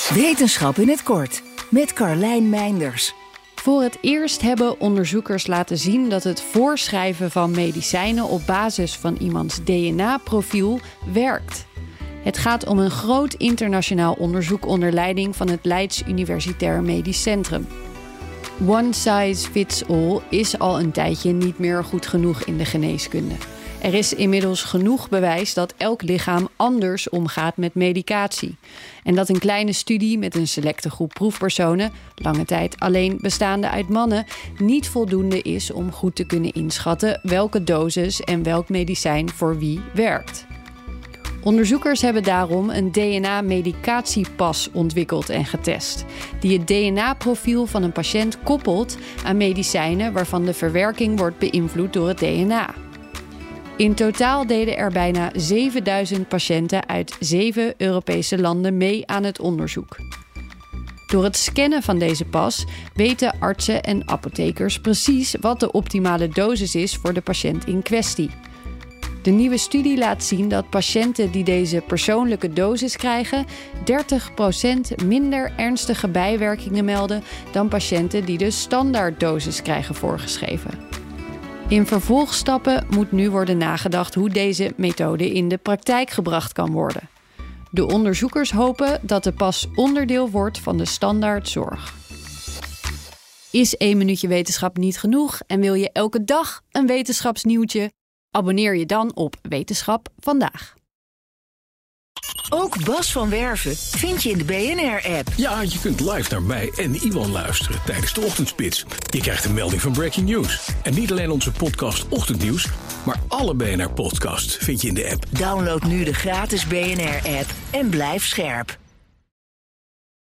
Wetenschap in het kort met Carlijn Meinders. Voor het eerst hebben onderzoekers laten zien dat het voorschrijven van medicijnen op basis van iemands DNA-profiel werkt. Het gaat om een groot internationaal onderzoek onder leiding van het Leids Universitair Medisch Centrum. One size fits all is al een tijdje niet meer goed genoeg in de geneeskunde. Er is inmiddels genoeg bewijs dat elk lichaam anders omgaat met medicatie. En dat een kleine studie met een selecte groep proefpersonen, lange tijd alleen bestaande uit mannen, niet voldoende is om goed te kunnen inschatten welke dosis en welk medicijn voor wie werkt. Onderzoekers hebben daarom een DNA-medicatiepas ontwikkeld en getest, die het DNA-profiel van een patiënt koppelt aan medicijnen waarvan de verwerking wordt beïnvloed door het DNA. In totaal deden er bijna 7000 patiënten uit 7 Europese landen mee aan het onderzoek. Door het scannen van deze pas weten artsen en apothekers precies wat de optimale dosis is voor de patiënt in kwestie. De nieuwe studie laat zien dat patiënten die deze persoonlijke dosis krijgen 30% minder ernstige bijwerkingen melden dan patiënten die de standaarddosis krijgen voorgeschreven. In vervolgstappen moet nu worden nagedacht hoe deze methode in de praktijk gebracht kan worden. De onderzoekers hopen dat de pas onderdeel wordt van de standaardzorg. Is 1 minuutje wetenschap niet genoeg en wil je elke dag een wetenschapsnieuwtje? Abonneer je dan op Wetenschap Vandaag. Ook Bas van Werven vind je in de BNR-app. Ja, je kunt live naar mij en Iwan luisteren tijdens de ochtendspits. Je krijgt een melding van Breaking News. En niet alleen onze podcast Ochtendnieuws, maar alle BNR-podcasts vind je in de app. Download nu de gratis BNR-app en blijf scherp.